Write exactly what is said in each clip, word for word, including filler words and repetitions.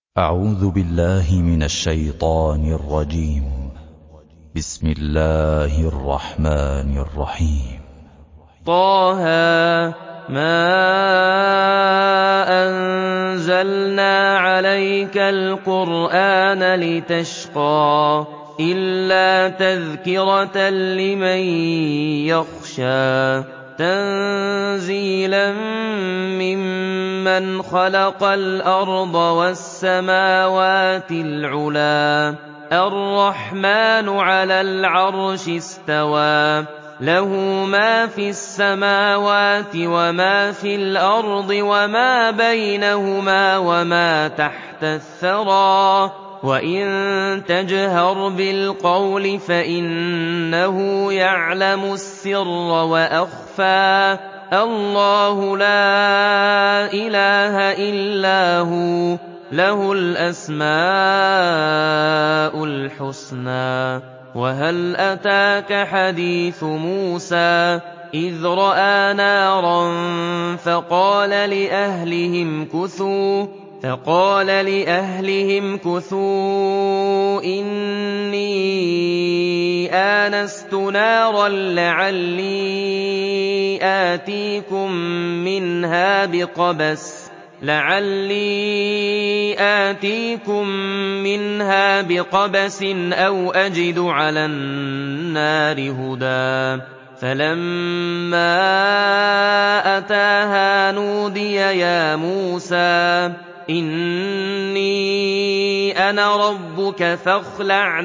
أعوذ بالله من الشيطان الرجيم. بسم الله الرحمن الرحيم. طه ما أنزلنا عليك القرآن لتشقى إلا تذكرة لمن يخشى تنزيلا ممن خلق الأرض والسماوات العلى الرحمن على العرش استوى له ما في السماوات وما في الأرض وما بينهما وما تحت الثرى وإن تجهر بالقول فإنه يعلم السر وأخفى الله لا إله إلا هو له الأسماء الحسنى. وهل أتاك حديث موسى إذ رأى نارا فقال لأهلهم كثوا فقال لأهلهم كثوا إني آنست نارا لعلي آتيكم منها بقبس لعلي آتيكم منها بقبس أو أجد على النار هدى فلما أتاها نودي يا موسى إني أنا ربك فاخلع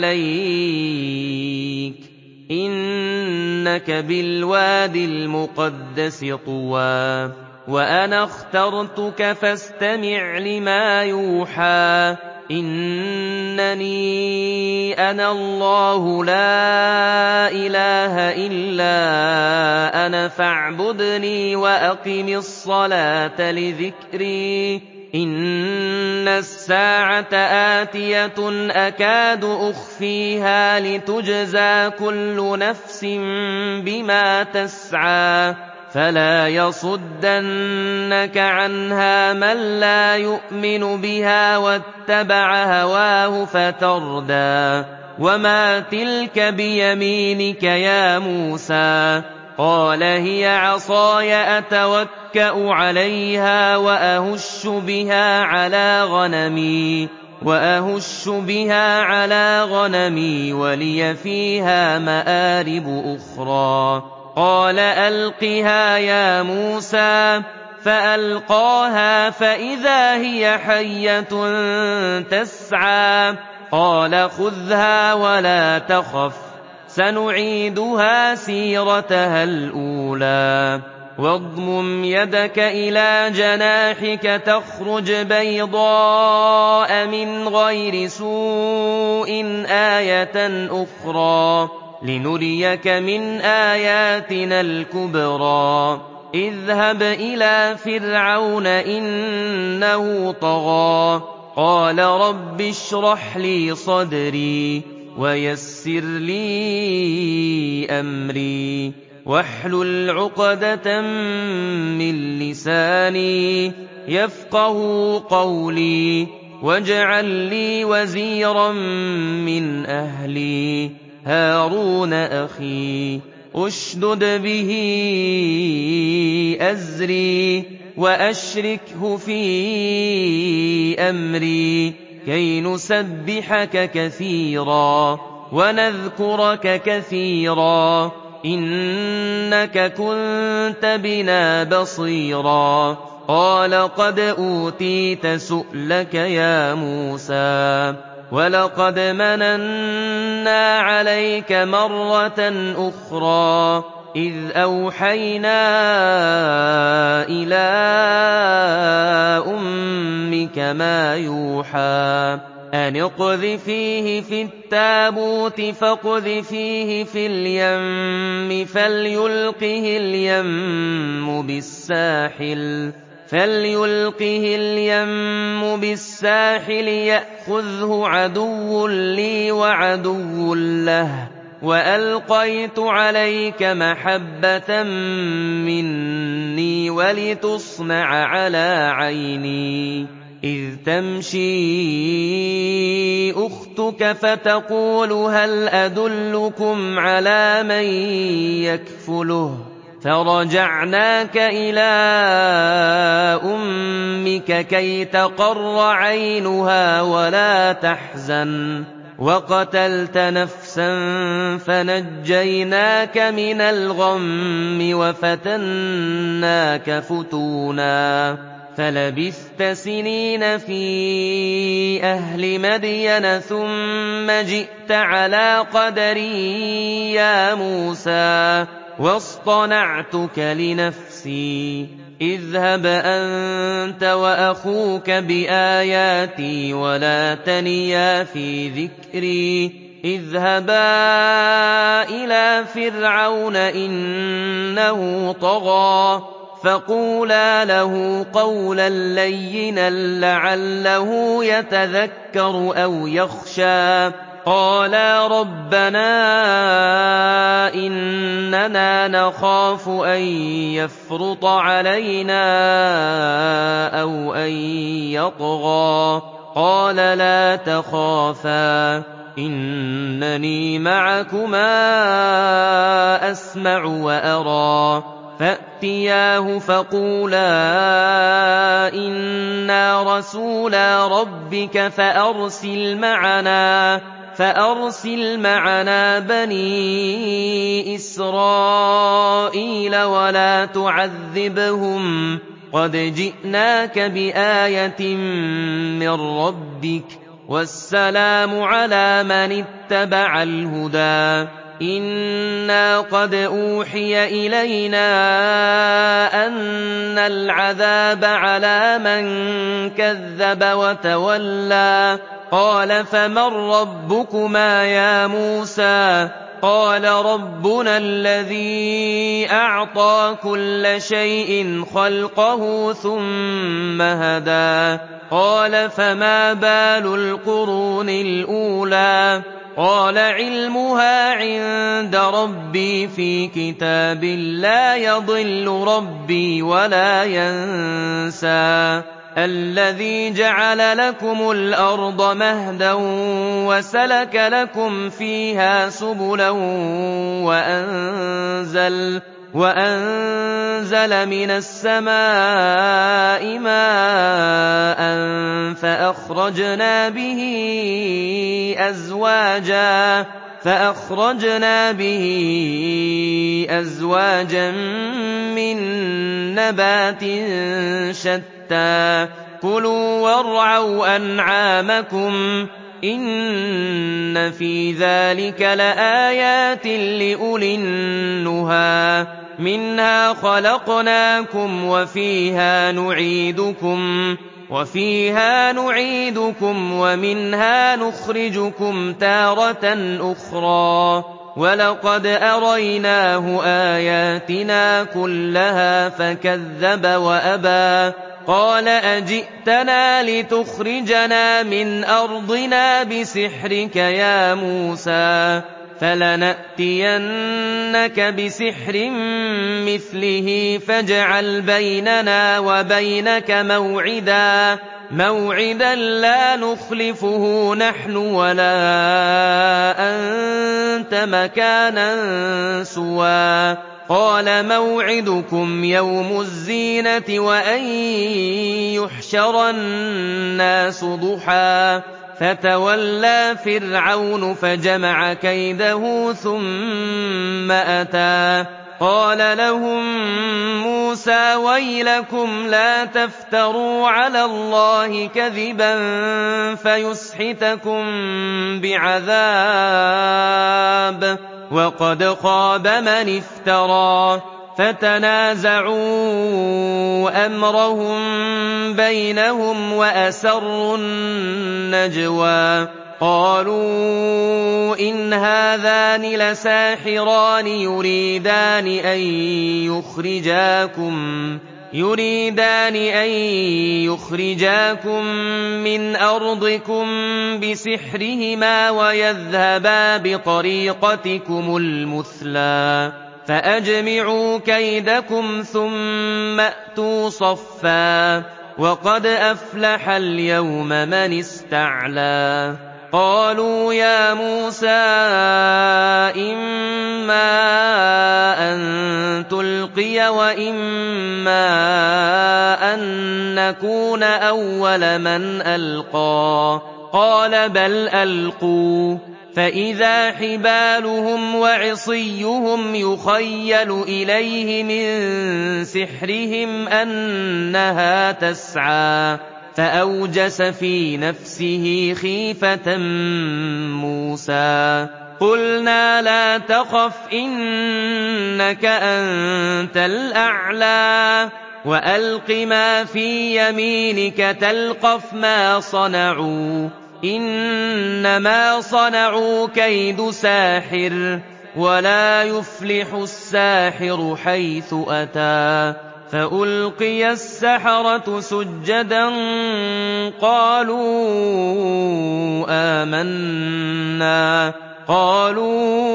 نعليك إنك بالواد المقدس طوى وأنا اخترتك فاستمع لما يوحى إنني أنا الله لا إله إلا أنا فاعبدني وأقم الصلاة لذكري إن الساعة آتية أكاد أخفيها لتجزى كل نفس بما تسعى فلا يصدنك عنها من لا يؤمن بها واتبع هواه فتردى وما تلك بيمينك يا موسى قال هي عصاي أتوكأ عليها وأهش بها على غنمي وأهش بها على غنمي ولي فيها مآرب أخرى قال ألقها يا موسى فألقاها فإذا هي حية تسعى قال خذها ولا تخف سنعيدها سيرتها الأولى واضمم يدك إلى جناحك تخرج بيضاء من غير سوء آية أخرى لنريك من آياتنا الكبرى اذهب إلى فرعون إنه طغى قال رب اشرح لي صدري ويسر لي أمري واحلل عقدة من لساني يفقه قولي واجعل لي وزيرا من أهلي هارون أخي أشدد به أزري وأشركه في أمري كي نسبحك كثيرا ونذكرك كثيرا إنك كنت بنا بصيرا قال قد أوتيت سؤلك يا موسى ولقد مننا عليك مرة أخرى إذ أوحينا إلى أمك ما يوحى أن اقذفيه في التابوت فاقذفيه في اليم فليلقه اليم بالساحل فليلقه اليم بالساحل يأخذه عدو لي وعدو له وألقيت عليك محبة مني ولتصنع على عيني إذ تمشي أختك فتقول هل أدلكم على من يكفله فرجعناك إلى أمك كي تقر عينها ولا تحزن وقتلت نفسا فنجيناك من الغم وفتناك فتونا فلبثت سنين في أهل مدين ثم جئت على قدري يا موسى واصطنعتك لنفسي اذهب أنت وأخوك بآياتي ولا تنيا في ذكري اذهبا إلى فرعون إنه طغى فقولا له قولا لينا لعله يتذكر أو يخشى قالا ربنا إننا نخاف أن يفرط علينا أو أن يطغى قال لا تخافا إنني معكما أسمع وأرى فأتياه فقولا إنا رسولا ربك فأرسل معنا فأرسل معنا بني إسرائيل ولا تعذبهم قد جئناك بآية من ربك والسلام على من اتبع الهدى إنا قد أوحي إلينا أن العذاب على من كذب وتولى قال فمن ربكما يا موسى قال ربنا الذي أعطى كل شيء خلقه ثم هدى قال فما بال القرون الأولى قال علمها عند ربي في كتاب لا يضل ربي ولا ينسى الذي جعل لكم الأرض مهدا وسلك لكم فيها سبلا وأنزل وأنزل من السماء ماء فأخرجنا به أزواجا فأخرجنا به أزواجا من نبات شتى كلوا وارعوا أنعامكم إن في ذلك لآيات لأولي النهى منها خلقناكم وفيها نعيدكم وفيها نعيدكم ومنها نخرجكم تارة أخرى ولقد أريناه آياتنا كلها فكذب وأبى قال أجئتنا لتخرجنا من أرضنا بسحرك يا موسى فلنأتينك بسحر مثله فاجعل بيننا وبينك موعدا موعدا لا نخلفه نحن ولا أنت مكانا سوى قال موعدكم يوم الزينة وأن يحشر الناس ضحى فتولى فرعون فجمع كيده ثم أتى قال لهم موسى ويلكم لا تفتروا على الله كذبا فيسحتكم بعذاب وقد خاب من افترى فتنازعوا أمرهم بينهم وأسروا النجوى قالوا إن هذان لساحران يريدان أن يخرجاكم يريدان أن يخرجاكم من أرضكم بسحرهما ويذهبا بطريقتكم المثلى فأجمعوا كيدكم ثم أتوا صفا وقد أفلح اليوم من استعلى قالوا يا موسى إما أن تلقي وإما أن نكون أول من ألقى قال بل ألقوا فإذا حبالهم وعصيهم يخيل إليه من سحرهم أنها تسعى فأوجس في نفسه خيفة موسى قلنا لا تخف إنك أنت الأعلى وألق ما في يمينك تلقف ما صنعوا إنما صنعوا كيد ساحر ولا يفلح الساحر حيث أتى فألقي السحرة سجدا قالوا آمنا قالوا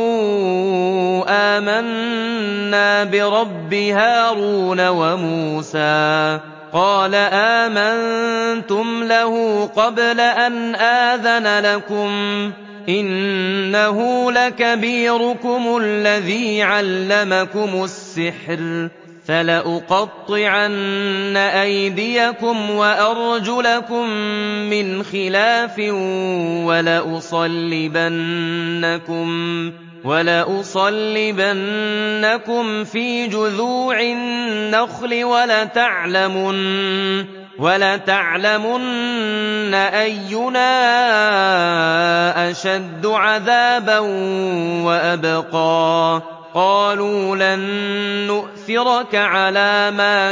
آمنا برب هارون وموسى قال آمنتم له قبل أن آذن لكم إنه لكبيركم الذي علمكم السحر فلأقطعن أيديكم وأرجلكم من خلاف ولأصلبنكم ولأصلبنكم في جذوع النخل ولتعلمن ولتعلمن أينا أشد عذابا وأبقى قالوا لن نؤثرك على ما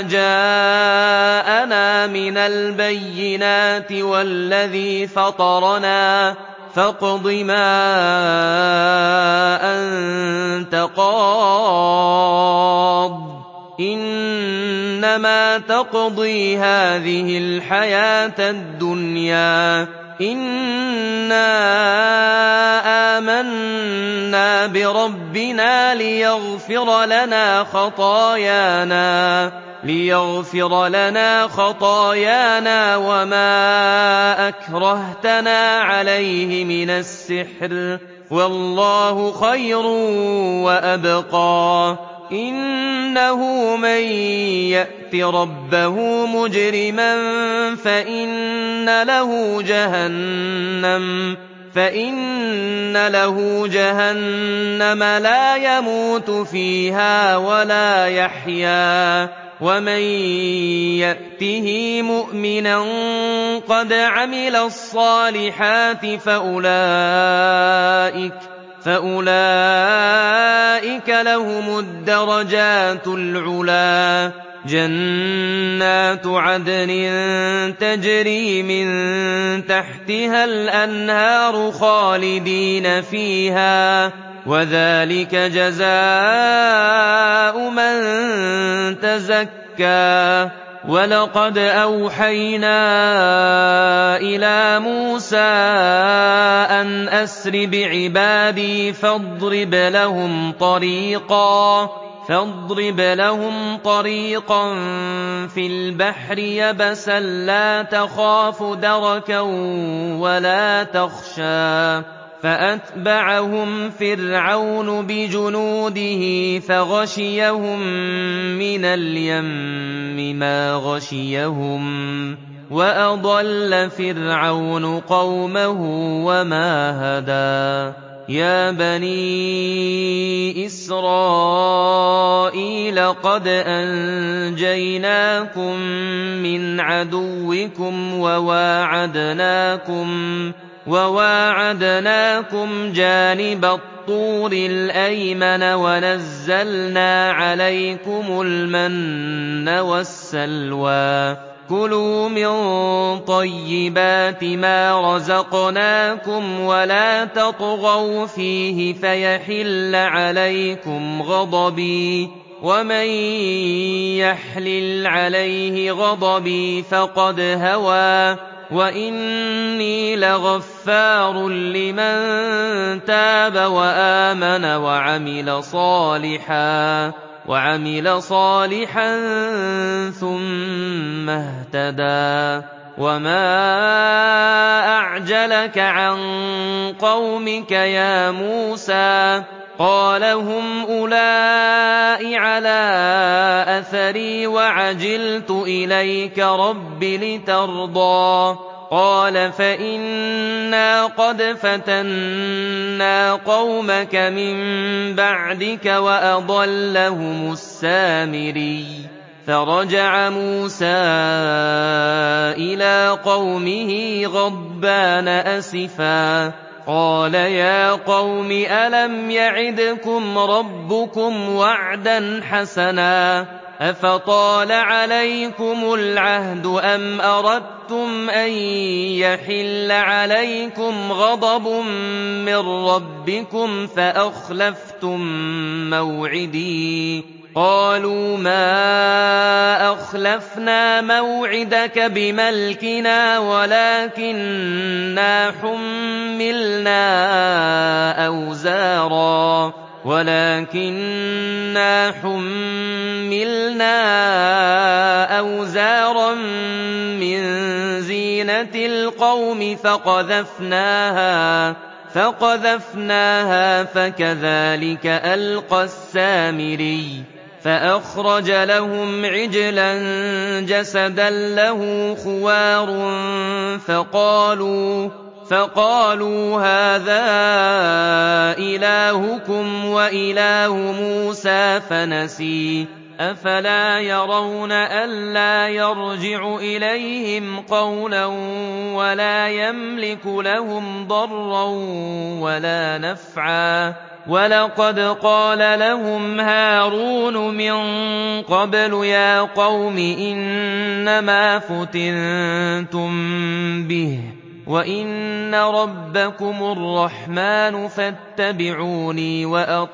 جاءنا من البينات والذي فطرنا فاقض ما أنت قاض إنما تقضي هذه الحياة الدنيا إنا آمنا بربنا ليغفر لنا خطايانا ليغفر لنا خطايانا وما أكرهتنا عليه من السحر والله خير وأبقى إنه من يأت ربه مجرما فإن له جهنم فإن له جهنم لا يموت فيها ولا يحيا ومن يأته مؤمنا قد عمل الصالحات فأولئك فأولئك لهم الدرجات العلا جنات عدن تجري من تحتها الأنهار خالدين فيها وذلك جزاء من تزكى ولقد أوحينا إلى موسى أن أسر بعبادي فاضرب لهم طريقا فاضرب لهم طريقا في البحر يبسا لا تخاف دركا ولا تخشى فأتبعهم فرعون بجنوده فغشيهم من اليم ما غشيهم وأضل فرعون قومه وما هدى يا بني إسرائيل قد أنجيناكم من عدوكم وواعدناكم وواعدناكم جانب الطور الأيمن ونزلنا عليكم المن والسلوى كلوا من طيبات ما رزقناكم ولا تطغوا فيه فيحل عليكم غضبي ومن يحلل عليه غضبي فقد هوى وإني لغفار لمن تاب وآمن وعمل صالحا وعمل صالحا ثم اهتدى وما أعجلك عن قومك يا موسى قال هم أولئك على أثري وعجلت إليك رب لترضى قال فإنا قد فتنا قومك من بعدك وأضلهم السامري فرجع موسى إلى قومه غضبان أسفا قال يا قوم ألم يعدكم ربكم وعدا حسنا أفطال عليكم العهد أم أردتم أن يحل عليكم غضب من ربكم فأخلفتم موعدي قالوا ما أخلفنا موعدك بملكنا ولكننا حملنا أوزارا ولكننا حملنا أوزارا من زينة القوم فقذفناها فقذفناها فكذلك ألقى السامري فأخرج لهم عجلا جسدا له خوار فقالوا فقالوا هذا إلهكم وإله موسى فنسي أفلا يرون ألا يرجع إليهم قولا ولا يملك لهم ضرا ولا نفعا ولقد قال لهم هارون من قبل يا قوم إنما فتنتم به وإن ربكم الرحمن فاتبعوني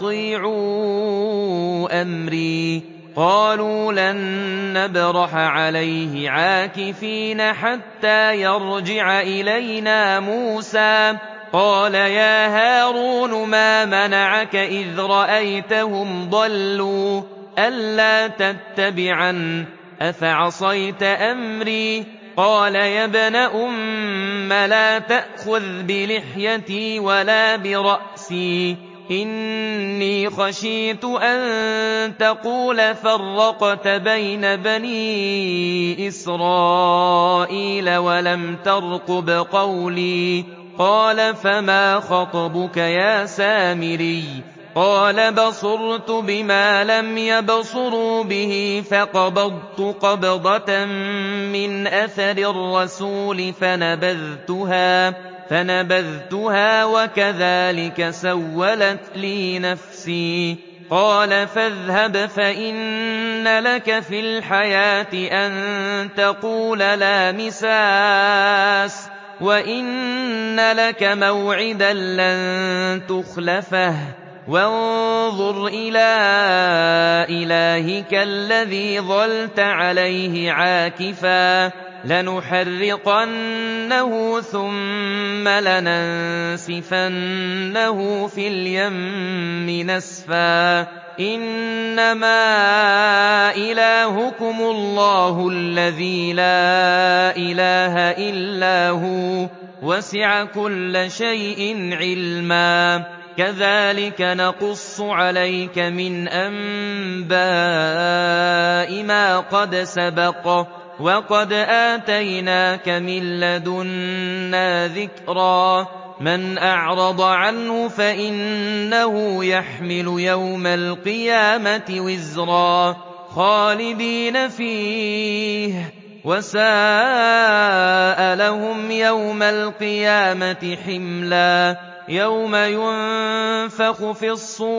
وأطيعوا أمري قالوا لن نبرح عليه عاكفين حتى يرجع إلينا موسى قال يا هارون ما منعك إذ رأيتهم ضلوا ألا تتبعن أفعصيت أمري قال يا ابن أم لا تأخذ بلحيتي ولا برأسي إني خشيت أن تقول فرقت بين بني إسرائيل ولم ترقب قولي قال فما خطبك يا سامري قال بصرت بما لم يبصروا به فقبضت قبضة من أثر الرسول فنبذتها فنبذتها وكذلك سولت لي نفسي قال فاذهب فإن لك في الحياة أن تقول لا مساس وإن لك موعدا لن تخلفه وانظر إلى إلهك الذي ظلت عليه عاكفا لنحرقنه ثم لننسفنه في اليم نسفا إنما إلهكم الله الذي لا إله إلا هو وسع كل شيء علما كذلك نقص عليك من أنباء ما قد سبق وقد آتيناك من لدنا ذكرا من أعرض عنه فإنه يحمل يوم القيامة وزرا خالدين فيه وساء لهم يوم القيامة حملا يوم ينفخ في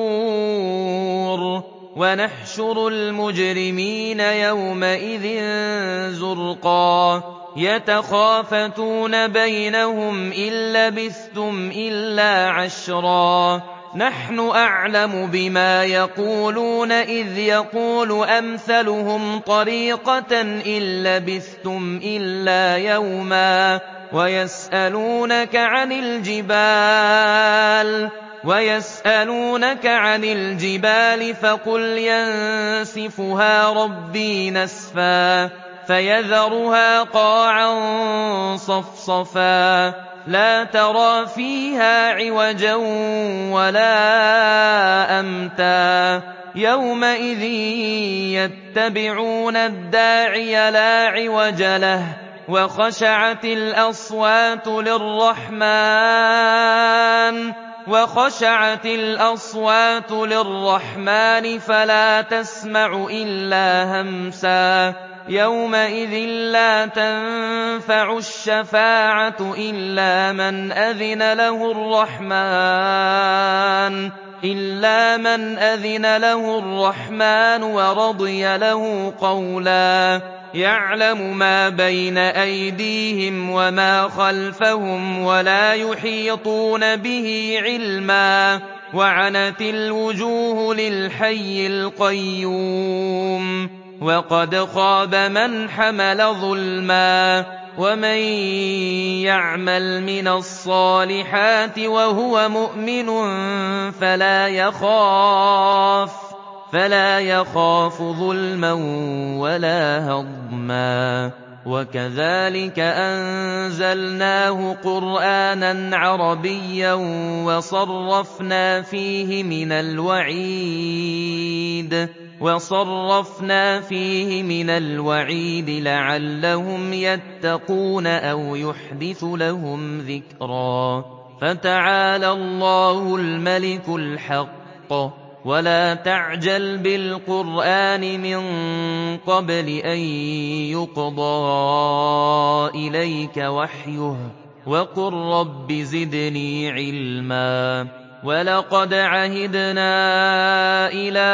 الصور ونحشر المجرمين يومئذ زرقا يتخافتون بينهم إن لبثتم إلا عشرا نحن أعلم بما يقولون إذ يقول أمثلهم طريقة إن لبثتم إلا يوما ويسألونك عن الجبال ويسألونك عن الجبال فقل ينسفها ربي نسفا فيذرها قاعا صفصفا لا ترى فيها عوجا ولا أمتا يومئذ يتبعون الداعي لا عوج له وخشعت الأصوات للرحمن وخشعت الأصوات للرحمن فلا تسمع إلا همسا يومئذ لا تنفع الشفاعة إلا من أذن له الرحمن إلا من أذن له الرحمن ورضي له قولا يعلم ما بين أيديهم وما خلفهم ولا يحيطون به علما وعنت الوجوه للحي القيوم وقد خاب من حمل ظلما ومن يعمل من الصالحات وهو مؤمن فلا يخاف فلا يخاف ظلما ولا هضما وكذلك أنزلناه قرآنا عربيا وصرفنا فيه من الوعيد وصرفنا فيه من الوعيد لعلهم يتقون أو يحدث لهم ذكرا فتعالى الله الملك الحق ولا تعجل بالقرآن من قبل أن يقضى إليك وحيه وقل رب زدني علما ولقد عهدنا إلى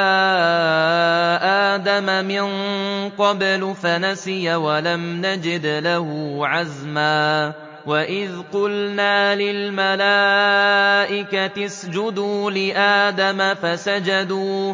آدم من قبل فنسي ولم نجد له عزما وإذ قلنا للملائكة اسجدوا لآدم فسجدوا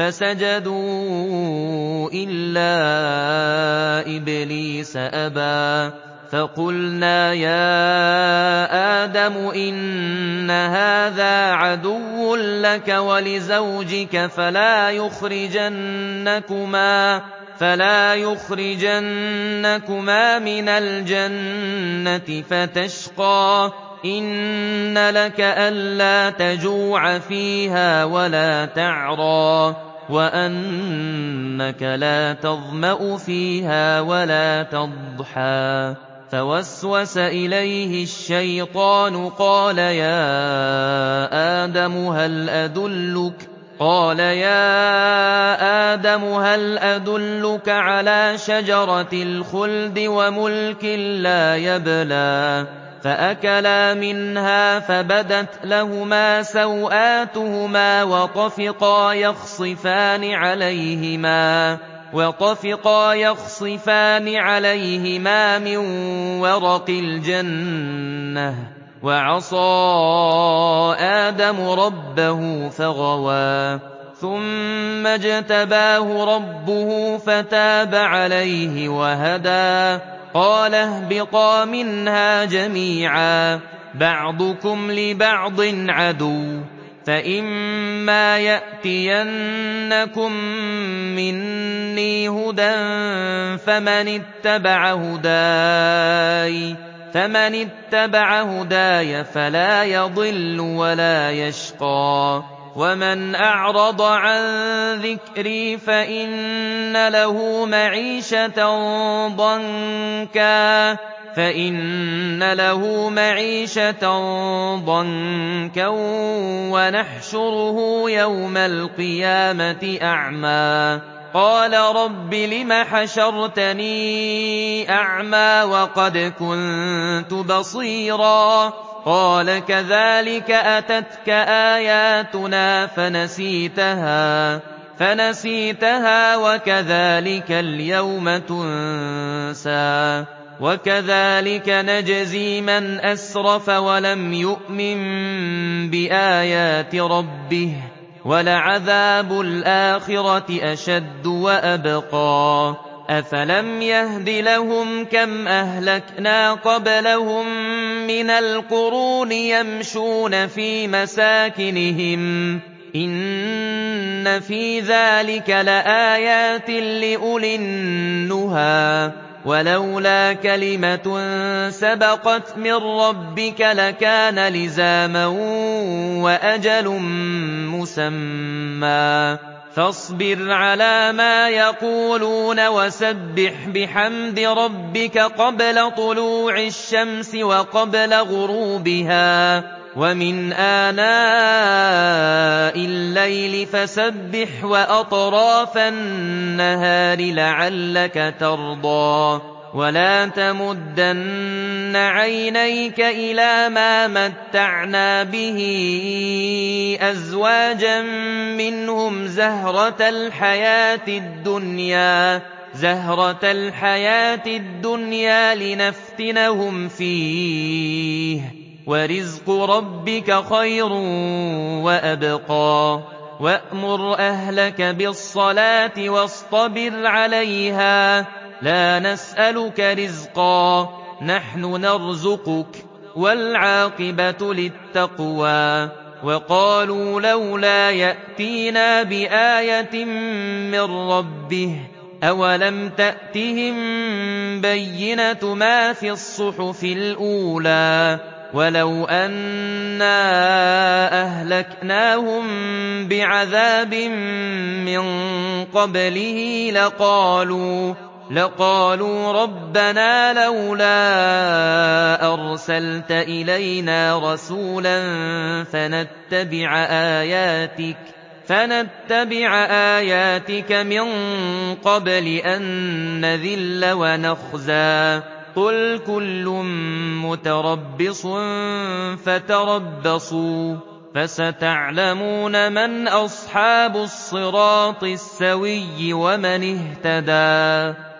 فسجدوا إلا إبليس أبى فقلنا يا آدم إن هذا عدو لك ولزوجك فلا يخرجنكما فلا يخرجنكما من الجنة فتشقى إن لك ألا تجوع فيها ولا تعرى وأنك لا تظمأ فيها ولا تضحى فوسوس إليه الشيطان قال يا آدم هل أدلك قال يا آدم هل أدلك على شجرة الخلد وملك لا يبلى فأكلا منها فبدت لهما سوآتهما وطفقا يخصفان عليهما وطفقا يخصفان عليهما من ورق الجنة وعصى آدم ربه فغوى ثم اجتباه ربه فتاب عليه وهدى قال اهبطا منها جميعا بعضكم لبعض عدو فإما يأتينكم مني هدى فمن اتبع هداي فمن اتبع هداي فلا يضل ولا يشقى ومن أعرض عن ذكري فإن له معيشة ضنكا فإن له معيشة ضنكا ونحشره يوم القيامة أعمى قال رب لم حشرتني أعمى وقد كنت بصيرا قال كذلك أتتك آياتنا فنسيتها فنسيتها وكذلك اليوم تنسى وكذلك نجزي من أسرف ولم يؤمن بآيات ربه ولعذاب الآخرة أشد وأبقى أَفَلَمْ يَهْدِ لَهُمْ كَمْ أَهْلَكْنَا قَبْلَهُم مِّنَ الْقُرُونِ يَمْشُونَ فِي مَسَاكِنِهِمْ ۗ إِنَّ فِي ذَٰلِكَ لَآيَاتٍ لِّأُولِي النُّهَىٰ وَلَوْلَا كَلِمَةٌ سَبَقَتْ مِن رَّبِّكَ لَكَانَ لِزَامًا وَأَجَلٌ مُّسَمًّى فاصبر على ما يقولون وسبح بحمد ربك قبل طلوع الشمس وقبل غروبها ومن آناء الليل فسبح وأطراف النهار لعلك ترضى ولا تمدن عينيك إلى ما متعنا به أزواجا منهم زهرة الحياة الدنيا زهرة الحياة الدنيا لنفتنهم فيه ورزق ربك خير وأبقى وأمر أهلك بالصلاة واصطبر عليها لا نسألك رزقا نحن نرزقك والعاقبة للتقوى وقالوا لولا يأتينا بآية من ربه أولم تأتهم بينة ما في الصحف الأولى ولو أنا أهلكناهم بعذاب من قبله لقالوا لقالوا ربنا لولا أرسلت إلينا رسولا فنتبع آياتك فنتبع آياتك من قبل أن نذل ونخزى قل كل متربص فتربصوا فستعلمون من أصحاب الصراط السوي ومن اهتدى